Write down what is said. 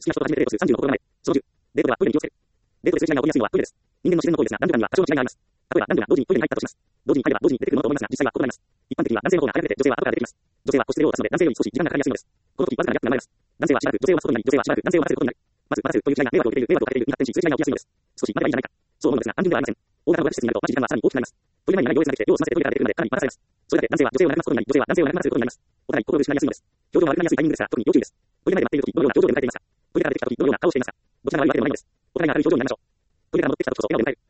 きな人と初めてデートする30の心構え。その10。デートではトイレに気をつける。デートで数字が起こりやすいのはトイレです。人間の自然の行為ですが、男女間には多少の違いがあります。例えば、男女が同時にトイレに入ったとします。同時に入れば同時に出てくるものと思いますが、実際は異なります。一般的には男性の方が早く出て、女性は後から出てきます。女性は個室で用を足すので、男性より少し時間がかかりやすいのです。この時、わずかなギャップが生まれます。男性はしばらく女性を待つことになり、女性はしばらく男性を待たせることになる。まず、待たせるという時間が迷惑を受けている、迷惑をかけているに発展し、数字が起きやすいのです。少し待てばいいんじゃないか。そう思うのですが、単純ではありません。大型の予約施設になると、待ち時間はさらに大きくなります。トイレ前に長い行列ができて、用を済ませてトイレから出てくるまでかなり待たされます。それだけ男性は女性を悩ますことになり、女性は男性を悩ませることになります。お互い心を失いやすいのです。表情が悪くなりやすいタイミングですが、特に要注意です。トイレ前で待っているとき、どのような表情で迎えていますか。トイレから出てきたとき、どのような顔をしていますか。どちらが悪いわけでもないのです。お互いが明るい表情になりましょう。トイレから戻ってきたときこそ笑顔で迎える。